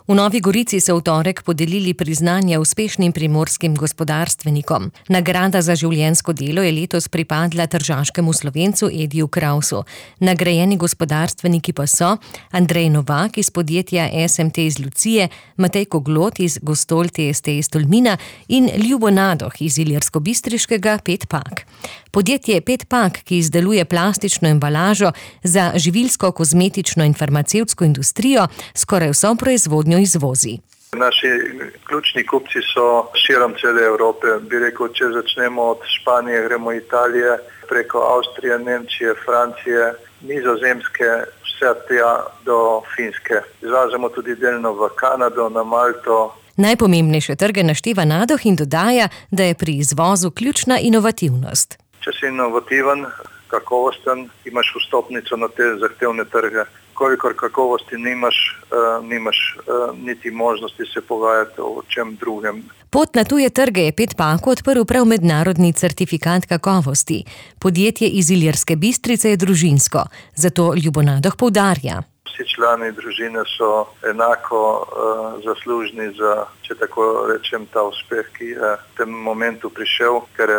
V Novi Gorici so v torek podelili priznanja uspešnim primorskim gospodarstvenikom. Nagrada za življenjsko delo je letos pripadla tržaškemu Slovencu Ediju Krausu. Nagrajeni gospodarstveniki pa so Andrej Novak iz podjetja SMT iz Lucije, Matej Koglot iz Gostol TST iz Tolmina in Ljubo Nadoh iz ilirskobistriškega Pet Pak. Podjetje Pet Pak, ki izdeluje plastično embalažo za živilsko, kozmetično in farmacevtsko industrijo, skoraj vso proizvodnjo izvozi. Naši ključni kupci so širom cele Evrope. Bi rekel, če začnemo od Španije, gremo Italije, preko Avstrije, Nemčije, Francije, Nizozemske, vse tja do Finske. Izvažamo tudi delno v Kanado, na Malto. Najpomembnejše trge našteva Nadoh in dodaja, da je pri izvozu ključna inovativnost. Če si inovativen, kakovosten, imaš vstopnico na te zahtevne trge. Kolikor kakovosti nimaš niti možnosti se pogajati o čem drugem. Pot na tuje trge je Pet Paku odprl prav mednarodni certifikat kakovosti. Podjetje iz Ilirske Bistrice je družinsko, zato Ljubo Nadoh poudarja. Vsi člani družine so enako zaslužni za, če tako rečem, ta uspeh, ki je v tem momentu prišel, ker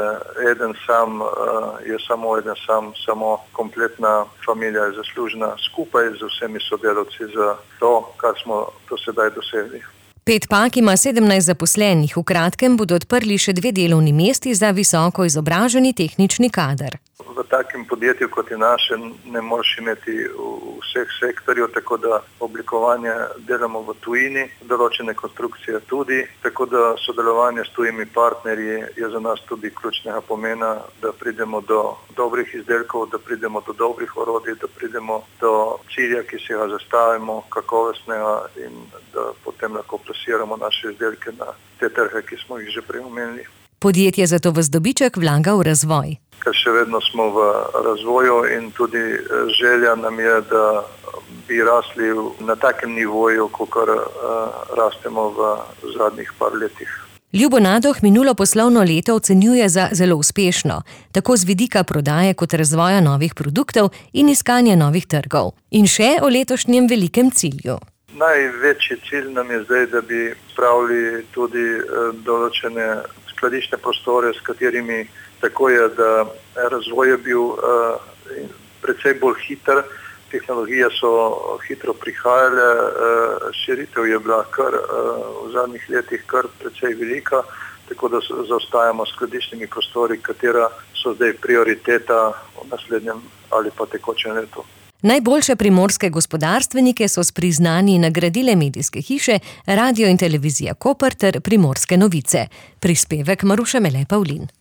samo kompletna familija je zaslužna skupaj z vsemi sodelavci za to, kar smo do sedaj dosegli. Pet Pak ima 17 zaposlenih, v kratkem bodo odprli še 2 delovni mesti za visoko izobraženi tehnični kader. V takem podjetju, kot je naše, ne moreš imeti vseh sektorjev, tako da oblikovanje delamo v tujini, določene konstrukcije tudi, tako da sodelovanje s tujimi partnerji je za nas tudi ključnega pomena, da pridemo do dobrih izdelkov, da pridemo do dobrih orodij, da pridemo do cilja, ki si ga zastavimo, kakovostnega in da potem lahko plasiramo naše izdelke na te trge, ki smo jih že prej omenili. Podjetje zato v dobiček vlaga v razvoj. Ker še vedno smo v razvoju in tudi želja nam je, da bi rasli na takem nivoju, kakor rastemo v zadnjih par letih. Ljubo Nadoh minulo poslovno leto ocenjuje za zelo uspešno, tako z vidika prodaje kot razvoja novih produktov in iskanja novih trgov. In še o letošnjem velikem cilju. Največji cilj nam je zdaj, da bi spravili tudi določene skladišne prostore, s katerimi tako je, da razvoj je bil precej bolj hiter, tehnologije so hitro prihajale, širitev je bila v zadnjih letih kar precej velika, tako da zaostajamo s skladišnimi prostori, katera so zdaj prioriteta v naslednjem ali pa tekočem letu. Najboljše primorske gospodarstvenike so s priznanji nagradile medijske hiše, Radio in televizija Koper ter Primorske novice. Prispevek Maruša Mele Pavlin.